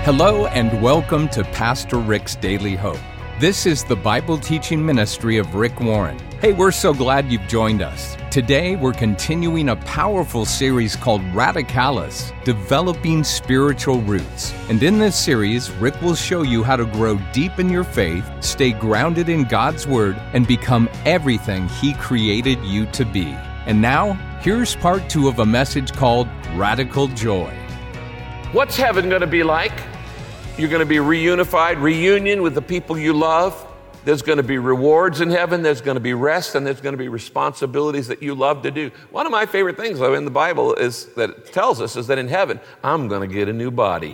Hello and welcome to Pastor Rick's Daily Hope. This is the Bible teaching ministry of Rick Warren. Hey, we're so glad you've joined us. Today, we're continuing a powerful series called Radicalis, Developing Spiritual Roots. And in this series, Rick will show you how to grow deep in your faith, stay grounded in God's Word, and become everything He created you to be. And now, here's part 2 of a message called Radical Joy. What's heaven going to be like? You're going to be reunified, reunion with the people you love. There's going to be rewards in heaven. There's going to be rest, and there's going to be responsibilities that you love to do. One of my favorite things, though, in the Bible is that it tells us is that in heaven, I'm going to get a new body.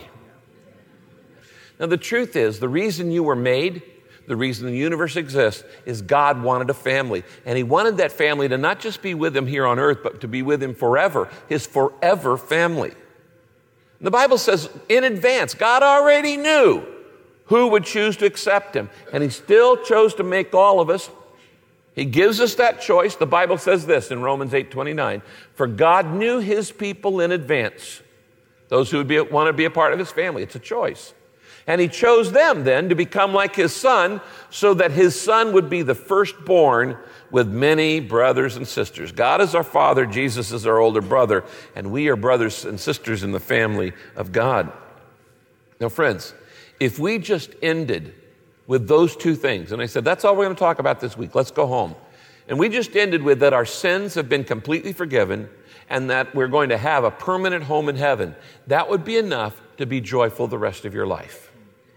Now, the truth is, the reason you were made, the reason the universe exists, is God wanted a family. And He wanted that family to not just be with Him here on earth, but to be with Him forever, His forever family. The Bible says in advance, God already knew who would choose to accept Him. And He still chose to make all of us. He gives us that choice. The Bible says this in Romans 8:29, for God knew His people in advance, those who would want to be a part of His family. It's a choice. And He chose them then to become like His Son so that His Son would be the firstborn with many brothers and sisters. God is our Father, Jesus is our older brother, and we are brothers and sisters in the family of God. Now, friends, if we just ended with those two things, and I said, that's all we're going to talk about this week, let's go home. And we just ended with that our sins have been completely forgiven and that we're going to have a permanent home in heaven, that would be enough to be joyful the rest of your life.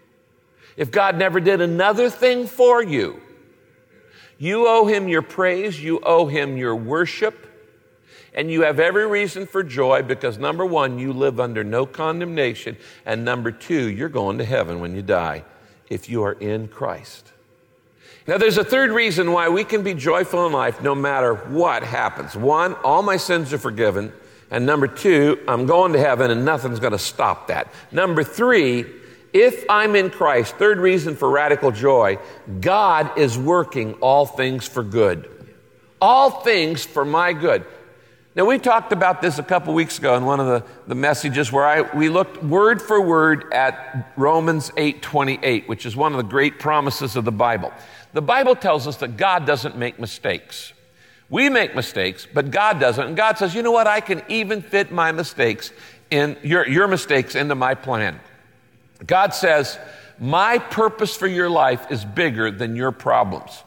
If God never did another thing for you, you owe Him your praise, you owe Him your worship, and you have every reason for joy because number one, you live under no condemnation, and number two, you're going to heaven when you die if you are in Christ. Now, there's a third reason why we can be joyful in life no matter what happens. One, all my sins are forgiven, and number two, I'm going to heaven and nothing's going to stop that. Number three, if I'm in Christ, third reason for radical joy, God is working all things for good. All things for my good. Now, we talked about this a couple weeks ago in one of the messages where we looked word for word at Romans 8:28, which is one of the great promises of the Bible. The Bible tells us that God doesn't make mistakes. We make mistakes, but God doesn't. And God says, you know what? I can even fit my mistakes in your mistakes into my plan. God says, my purpose for your life is bigger than your problems.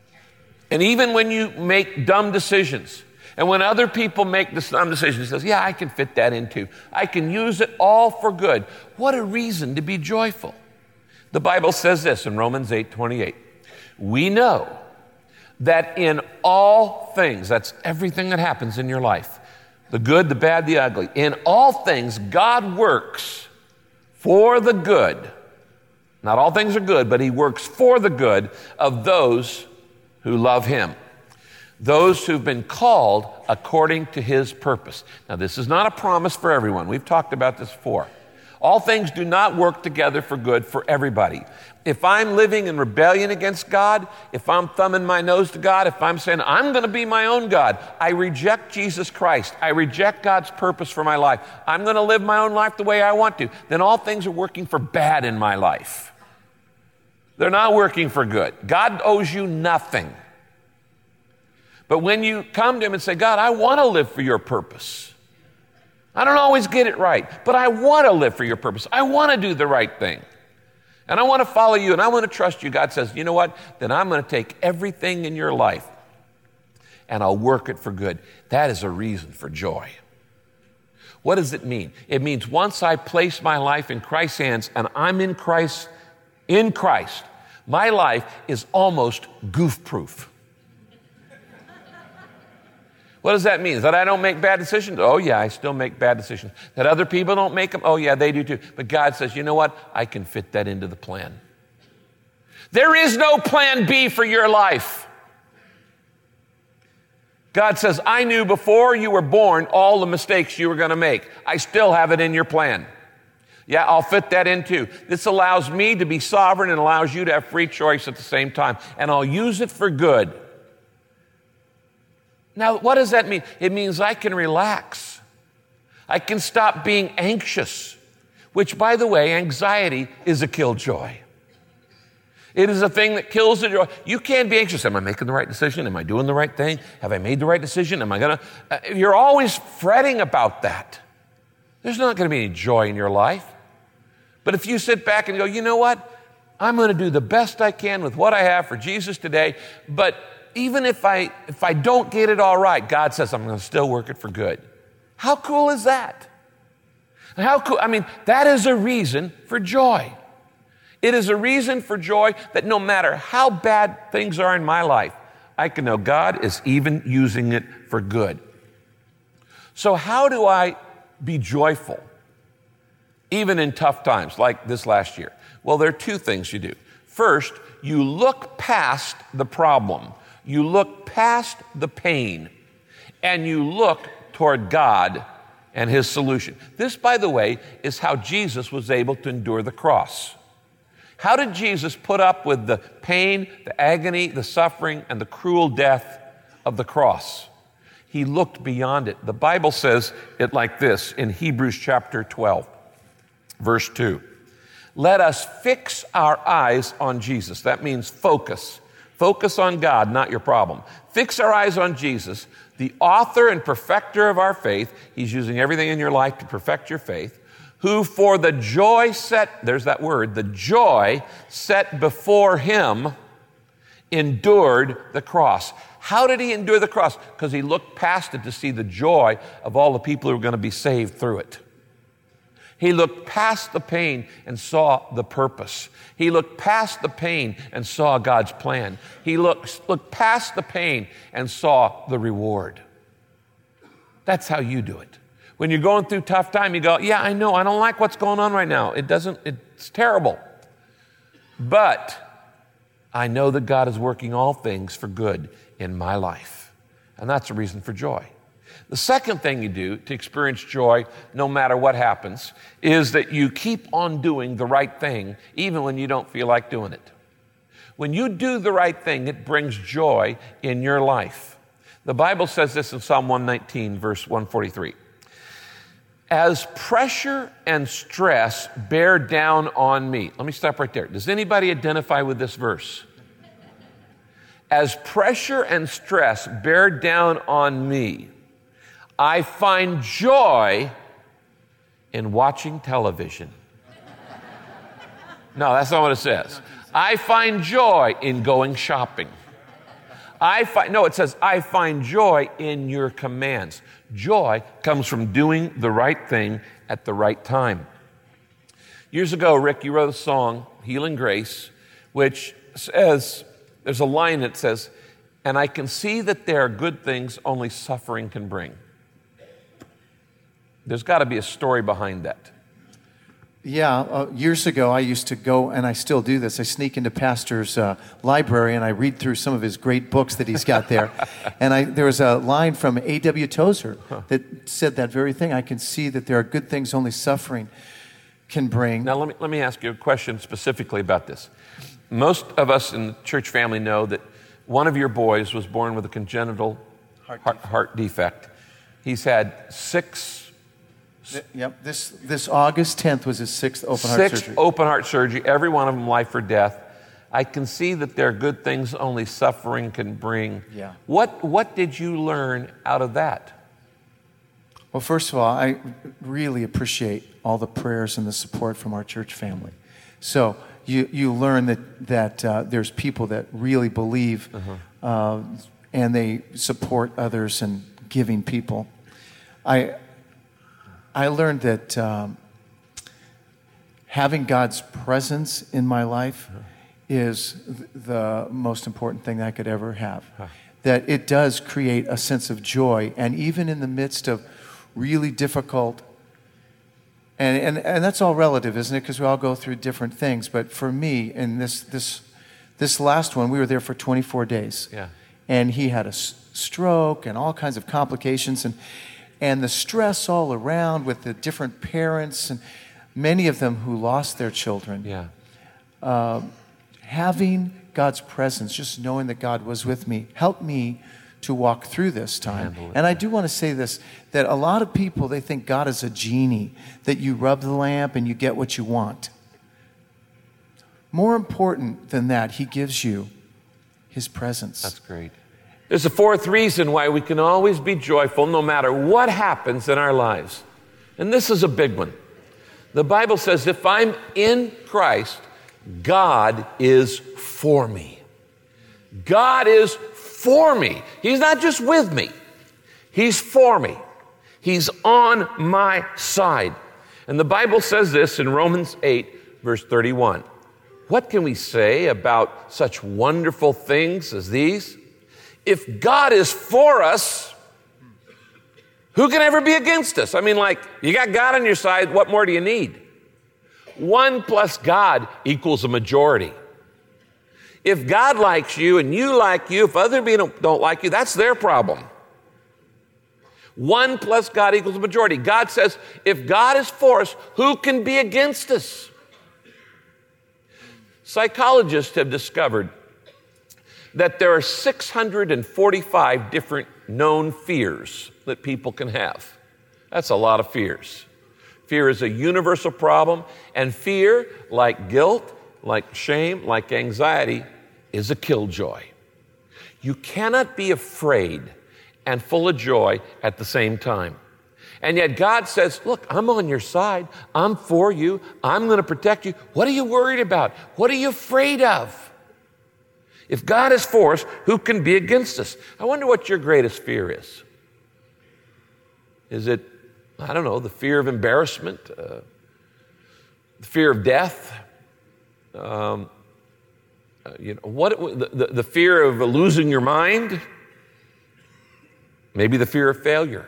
And even when you make dumb decisions, and when other people make this dumb decisions, He says, yeah, I can fit that in too. I can use it all for good. What a reason to be joyful. The Bible says this in Romans 8:28. We know that in all things, that's everything that happens in your life, the good, the bad, the ugly, in all things, God works for the good. Not all things are good, but He works for the good of those who love Him. Those who've been called according to His purpose. Now, this is not a promise for everyone. We've talked about this before. All things do not work together for good for everybody. If I'm living in rebellion against God, if I'm thumbing my nose to God, if I'm saying I'm going to be my own God, I reject Jesus Christ, I reject God's purpose for my life, I'm going to live my own life the way I want to, then all things are working for bad in my life. They're not working for good. God owes you nothing. But when you come to Him and say, God, I want to live for your purpose. I don't always get it right, but I want to live for your purpose. I want to do the right thing. And I want to follow you and I want to trust you. God says, you know what? Then I'm going to take everything in your life and I'll work it for good. That is a reason for joy. What does it mean? It means once I place my life in Christ's hands and I'm in Christ, my life is almost goof-proof. What does that mean? That I don't make bad decisions? Oh yeah, I still make bad decisions. That other people don't make them? Oh yeah, they do too. But God says, you know what? I can fit that into the plan. There is no plan B for your life. God says, I knew before you were born all the mistakes you were going to make. I still have it in your plan. Yeah, I'll fit that in too. This allows me to be sovereign and allows you to have free choice at the same time. And I'll use it for good. Now, what does that mean? It means I can relax. I can stop being anxious. which, by the way, anxiety is a killjoy. It is a thing that kills the joy. You can't be anxious. Am I making the right decision? Am I doing the right thing? Have I made the right decision? Am I going to? You're always fretting about that. There's not going to be any joy in your life. But if you sit back and go, you know what? I'm going to do the best I can with what I have for Jesus today. But even if I don't get it all right, God says I'm going to still work it for good. How cool is that? How cool? I mean, that is a reason for joy. It is a reason for joy that no matter how bad things are in my life, I can know God is even using it for good. So how do I be joyful, even in tough times like this last year? Well, there are two things you do. First, you look past the problem. You look past the pain, and you look toward God and His solution. This, by the way, is how Jesus was able to endure the cross. How did Jesus put up with the pain, the agony, the suffering, and the cruel death of the cross? He looked beyond it. The Bible says it like this in Hebrews chapter 12, verse 2. Let us fix our eyes on Jesus. That means focus. Focus on God, not your problem. Fix our eyes on Jesus, the author and perfecter of our faith. He's using everything in your life to perfect your faith. Who for the joy set, there's that word, the joy set before Him, endured the cross. How did He endure the cross? Because He looked past it to see the joy of all the people who were going to be saved through it. He looked past the pain and saw the purpose. He looked past the pain and saw God's plan. He looked past the pain and saw the reward. That's how you do it. When you're going through tough time, you go, yeah, I know, I don't like what's going on right now. It's terrible. But I know that God is working all things for good in my life. And that's a reason for joy. The second thing you do to experience joy, no matter what happens, is that you keep on doing the right thing, even when you don't feel like doing it. When you do the right thing, it brings joy in your life. The Bible says this in Psalm 119, verse 143. As pressure and stress bear down on me. Let me stop right there. Does anybody identify with this verse? As pressure and stress bear down on me, I find joy in watching television. No, that's not what it says. I find joy in going shopping. It says, I find joy in your commands. Joy comes from doing the right thing at the right time. Years ago, Rick, you wrote a song, Healing Grace, which says, there's a line that says, and I can see that there are good things only suffering can bring. There's got to be a story behind that. Yeah, years ago I used to go, and I still do this, I sneak into Pastor's library and I read through some of his great books that he's got there. And there was a line from A.W. Tozer that said that very thing. I can see that there are good things only suffering can bring. Now let me ask you a question specifically about this. Most of us in the church family know that one of your boys was born with a congenital heart defect. He's had 6... Yep, this August 10th was his 6th open heart surgery. 6 open heart surgery, every one of them life or death. I can see that there are good things only suffering can bring. Yeah. What did you learn out of that? Well, first of all, I really appreciate all the prayers and the support from our church family. So you learn that there's people that really believe and they support others and giving people. I learned that having God's presence in my life is the most important thing I could ever have. That it does create a sense of joy, and even in the midst of really difficult, and that's all relative, isn't it? Because we all go through different things. But for me, in this last one, we were there for 24 days. Yeah. And he had a stroke and all kinds of complications, and the stress all around with the different parents and many of them who lost their children. Yeah. Having God's presence, just knowing that God was with me, helped me to walk through this time. And I do want to say this, that a lot of people, they think God is a genie, that you rub the lamp and you get what you want. More important than that, he gives you his presence. That's great. There's a fourth reason why we can always be joyful no matter what happens in our lives. And this is a big one. The Bible says, if I'm in Christ, God is for me. God is for me. He's not just with me. He's for me. He's on my side. And the Bible says this in Romans 8, verse 31. What can we say about such wonderful things as these? If God is for us, who can ever be against us? I mean, like, you got God on your side, what more do you need? 1 plus God equals a majority. If God likes you and you like you, if other people don't like you, that's their problem. 1 plus God equals a majority. God says, if God is for us, who can be against us? Psychologists have discovered that there are 645 different known fears that people can have. That's a lot of fears. Fear is a universal problem, and fear, like guilt, like shame, like anxiety, is a killjoy. You cannot be afraid and full of joy at the same time. And yet God says, look, I'm on your side. I'm for you. I'm going to protect you. What are you worried about? What are you afraid of? If God is for us, who can be against us? I wonder what your greatest fear is. Is it, I don't know, the fear of embarrassment, the fear of death, the fear of losing your mind, maybe the fear of failure.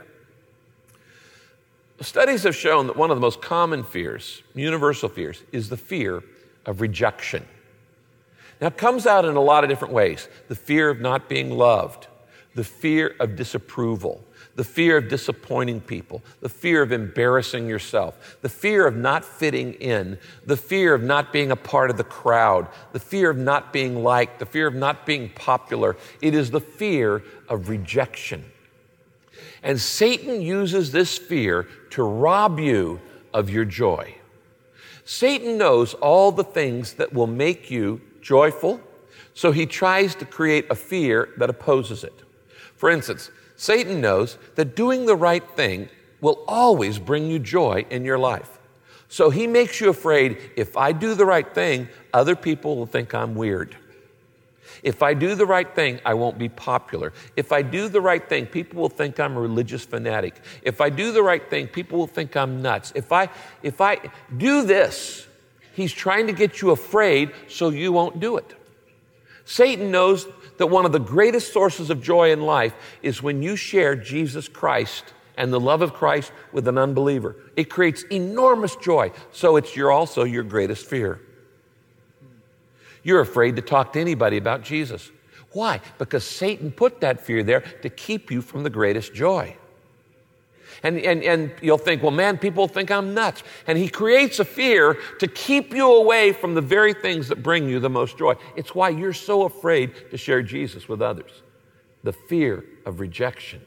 Studies have shown that one of the most common fears, universal fears, is the fear of rejection. Now, it comes out in a lot of different ways. The fear of not being loved, the fear of disapproval, the fear of disappointing people, the fear of embarrassing yourself, the fear of not fitting in, the fear of not being a part of the crowd, the fear of not being liked, the fear of not being popular. It is the fear of rejection. And Satan uses this fear to rob you of your joy. Satan knows all the things that will make you joyful, so he tries to create a fear that opposes it. For instance, Satan knows that doing the right thing will always bring you joy in your life. So he makes you afraid, if I do the right thing, other people will think I'm weird. If I do the right thing, I won't be popular. If I do the right thing, people will think I'm a religious fanatic. If I do the right thing, people will think I'm nuts. If I do this, he's trying to get you afraid so you won't do it. Satan knows that one of the greatest sources of joy in life is when you share Jesus Christ and the love of Christ with an unbeliever. It creates enormous joy, so it's also your greatest fear. You're afraid to talk to anybody about Jesus. Why? Because Satan put that fear there to keep you from the greatest joy. And you'll think, well, man, people think I'm nuts. And he creates a fear to keep you away from the very things that bring you the most joy. It's why you're so afraid to share Jesus with others. The fear of rejection.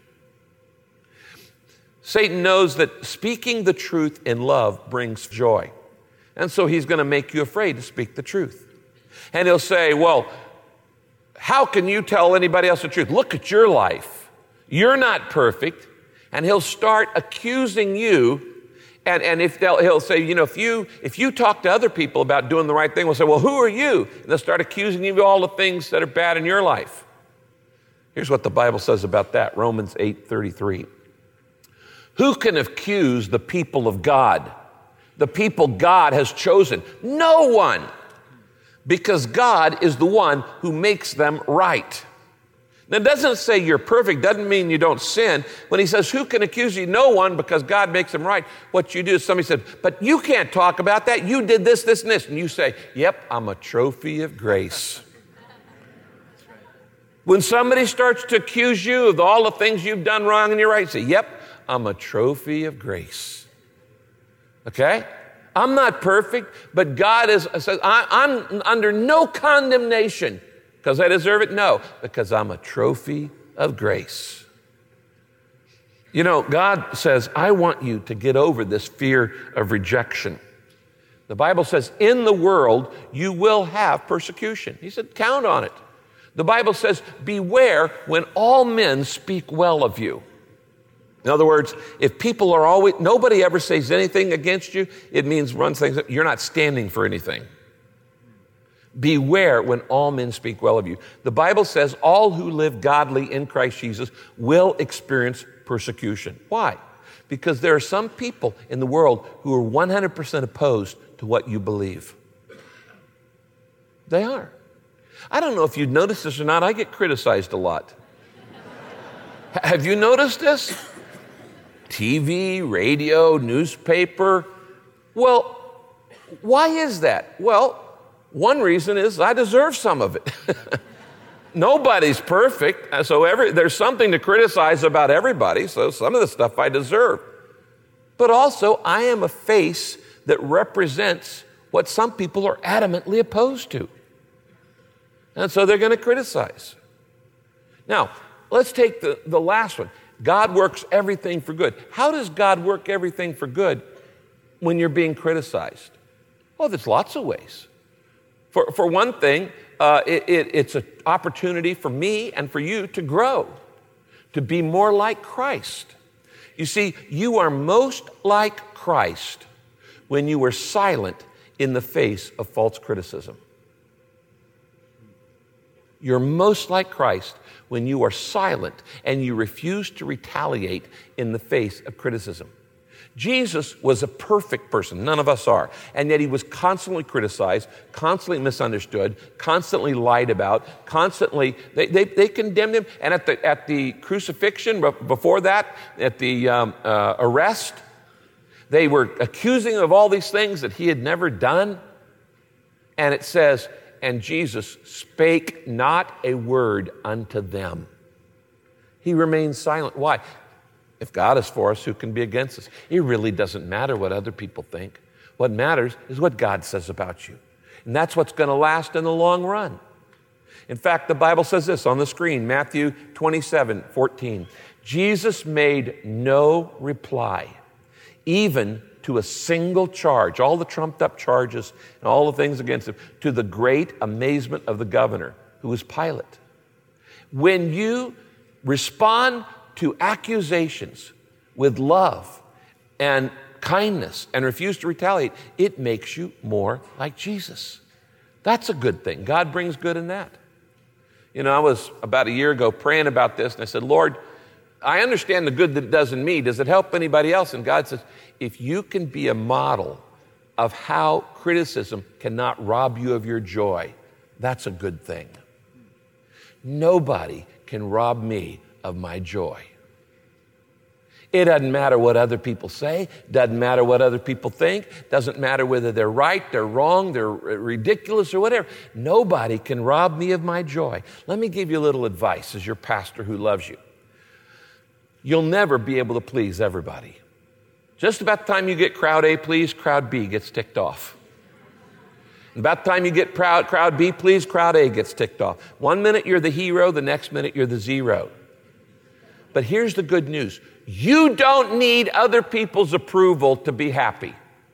Satan knows that speaking the truth in love brings joy. And so he's going to make you afraid to speak the truth. And he'll say, well, how can you tell anybody else the truth? Look at your life. You're not perfect. And he'll start accusing you. And he'll say, if you talk to other people about doing the right thing, we'll say, well, who are you? And they'll start accusing you of all the things that are bad in your life. Here's what the Bible says about that, Romans 8:33. Who can accuse the people of God? The people God has chosen? No one. Because God is the one who makes them right. Now, it doesn't say you're perfect, doesn't mean you don't sin. When he says, who can accuse you? No one, because God makes them right. What you do is somebody said, but you can't talk about that. You did this, this, and this. And you say, yep, I'm a trophy of grace. When somebody starts to accuse you of all the things you've done wrong and you're right, say, yep, I'm a trophy of grace. Okay? I'm not perfect, but God says, I'm under no condemnation because I deserve it. No, because I'm a trophy of grace. You know, God says, I want you to get over this fear of rejection. The Bible says, in the world, you will have persecution. He said, count on it. The Bible says, beware when all men speak well of you. In other words, if people are always, nobody ever says anything against you, it means one thing, you're not standing for anything. Beware when all men speak well of you. The Bible says all who live godly in Christ Jesus will experience persecution. Why? Because there are some people in the world who are 100% opposed to what you believe. They are. I don't know if you've noticed this or not, I get criticized a lot. Have you noticed this? TV, radio, newspaper. Well, why is that? Well, one reason is I deserve some of it. Nobody's perfect, so there's something to criticize about everybody, so some of the stuff I deserve. But also, I am a face that represents what some people are adamantly opposed to. And so they're going to criticize. Now, let's take the last one. God works everything for good. How does God work everything for good when you're being criticized? Well, there's lots of ways. For one thing, it's an opportunity for me and for you to grow, to be more like Christ. You see, you are most like Christ when you are silent in the face of false criticism. You're most like Christ when you are silent and you refuse to retaliate in the face of criticism. Jesus was a perfect person. None of us are. And yet he was constantly criticized, constantly misunderstood, constantly lied about, constantly, they condemned him. And at the crucifixion, before that, at the arrest, they were accusing him of all these things that he had never done. And it says, and Jesus spake not a word unto them. He remained silent. Why? If God is for us, who can be against us? It really doesn't matter what other people think. What matters is what God says about you. And that's what's going to last in the long run. In fact, the Bible says this on the screen, Matthew 27:14. Jesus made no reply, even to a single charge, all the trumped up charges and all the things against him, to the great amazement of the governor, who was Pilate. When you respond to accusations with love and kindness and refuse to retaliate, it makes you more like Jesus. That's a good thing. God brings good in that. You know, I was about a year ago praying about this, and I said, Lord, I understand the good that it does in me. Does it help anybody else? And God says, if you can be a model of how criticism cannot rob you of your joy, that's a good thing. Nobody can rob me of my joy. It doesn't matter what other people say, doesn't matter what other people think, doesn't matter whether they're right, they're wrong, they're ridiculous or whatever. Nobody can rob me of my joy. Let me give you a little advice as your pastor who loves you. You'll never be able to please everybody. Just about the time you get crowd A pleased, crowd B gets ticked off. About the time you get crowd B pleased, crowd A gets ticked off. 1 minute you're the hero, the next minute you're the zero. But here's the good news. You don't need other people's approval to be happy.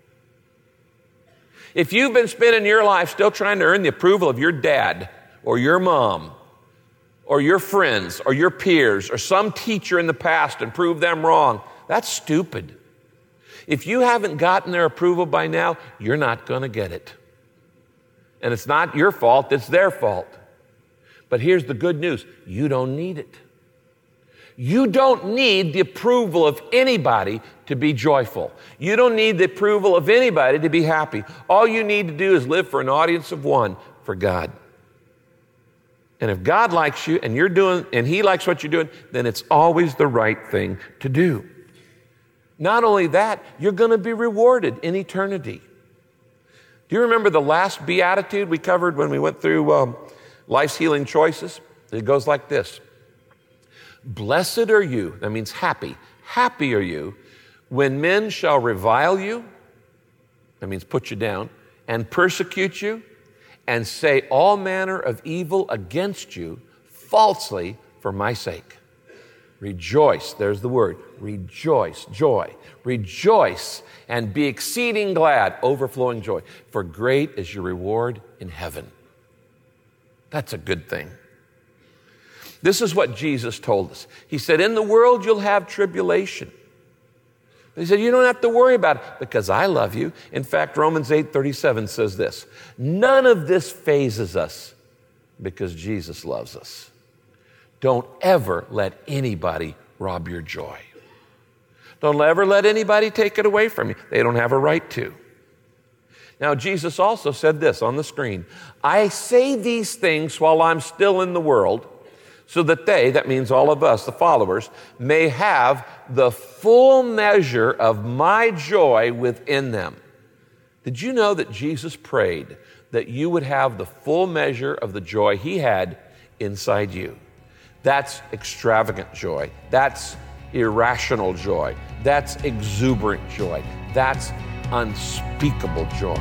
If you've been spending your life still trying to earn the approval of your dad or your mom or your friends or your peers or some teacher in the past and prove them wrong, that's stupid. If you haven't gotten their approval by now, you're not going to get it. And it's not your fault, it's their fault. But here's the good news. You don't need it. You don't need the approval of anybody to be joyful. You don't need the approval of anybody to be happy. All you need to do is live for an audience of one, for God. And if God likes you and He likes what you're doing, then it's always the right thing to do. Not only that, you're going to be rewarded in eternity. Do you remember the last beatitude we covered when we went through Life's Healing Choices? It goes like this. Blessed are you, that means happy. Happy are you when men shall revile you, that means put you down, and persecute you, and say all manner of evil against you falsely for my sake. Rejoice, there's the word, rejoice, joy. Rejoice and be exceeding glad, overflowing joy, for great is your reward in heaven. That's a good thing. This is what Jesus told us. He said, in the world you'll have tribulation. He said, you don't have to worry about it because I love you. In fact, Romans 8:37 says this, none of this phases us because Jesus loves us. Don't ever let anybody rob your joy. Don't ever let anybody take it away from you. They don't have a right to. Now, Jesus also said this on the screen, I say these things while I'm still in the world, so that they, that means all of us, the followers, may have the full measure of my joy within them. Did you know that Jesus prayed that you would have the full measure of the joy he had inside you? That's extravagant joy. That's irrational joy. That's exuberant joy. That's unspeakable joy.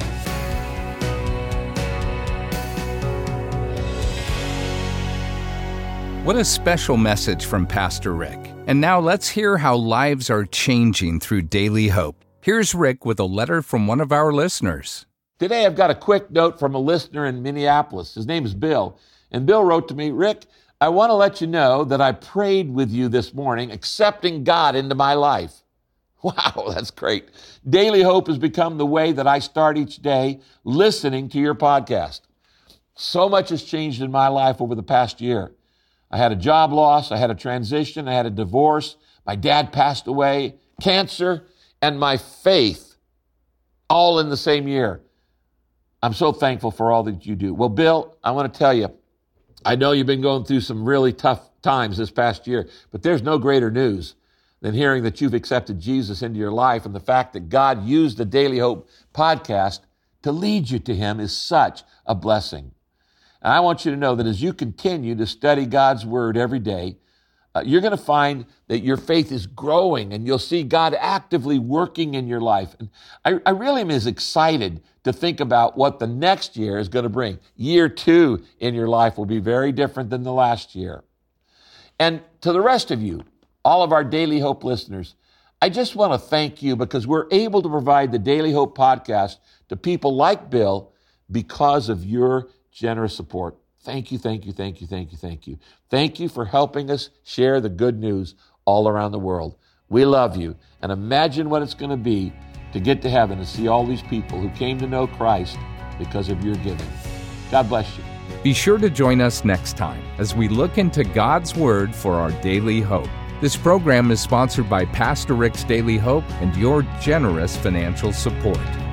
What a special message from Pastor Rick. And now let's hear how lives are changing through Daily Hope. Here's Rick with a letter from one of our listeners. Today I've got a quick note from a listener in Minneapolis. His name is Bill. And Bill wrote to me, Rick, I want to let you know that I prayed with you this morning, accepting God into my life. Wow, that's great. Daily Hope has become the way that I start each day listening to your podcast. So much has changed in my life over the past year. I had a job loss, I had a transition, I had a divorce, my dad passed away, cancer, and my faith, all in the same year. I'm so thankful for all that you do. Well, Bill, I want to tell you, I know you've been going through some really tough times this past year, but there's no greater news than hearing that you've accepted Jesus into your life, and the fact that God used the Daily Hope podcast to lead you to him is such a blessing. And I want you to know that as you continue to study God's Word every day, you're going to find that your faith is growing and you'll see God actively working in your life. And I really am as excited to think about what the next year is going to bring. Year 2 in your life will be very different than the last year. And to the rest of you, all of our Daily Hope listeners, I just want to thank you because we're able to provide the Daily Hope podcast to people like Bill because of your generous support. Thank you, thank you, thank you, thank you, thank you. Thank you for helping us share the good news all around the world. We love you, and imagine what it's going to be to get to heaven and see all these people who came to know Christ because of your giving. God bless you. Be sure to join us next time as we look into God's Word for our daily hope. This program is sponsored by Pastor Rick's Daily Hope and your generous financial support.